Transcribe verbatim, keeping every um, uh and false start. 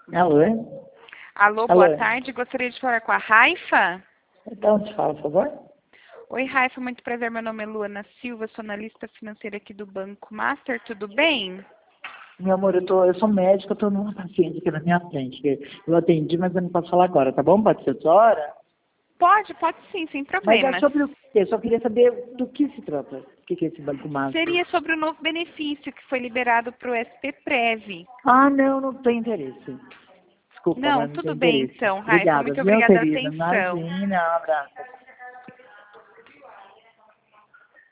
Alô? Alô, boa Alô? tarde. Gostaria de falar com a Raifa. Então, te fala, por favor. Oi, Raifa, muito prazer. Meu nome é Luana Silva, sou analista financeira aqui do Banco Master. Tudo bem? Meu amor, eu, tô, eu sou médica, eu tô numa paciente aqui na minha frente. que Eu atendi, mas eu não posso falar agora, tá bom? Pode ser outra hora? Pode, pode sim, sem Mas é problemas. sobre o quê? Eu só queria saber do que se trata. O que que é esse Banco Master? Seria sobre o novo benefício que foi liberado para o S P Prev. Ah, não, não tenho interesse. Desculpa, Não, mas não tudo tenho bem interesse. então, Raifa. Obrigada, Muito viu, obrigada pela querida? atenção. Imagina, um abraço.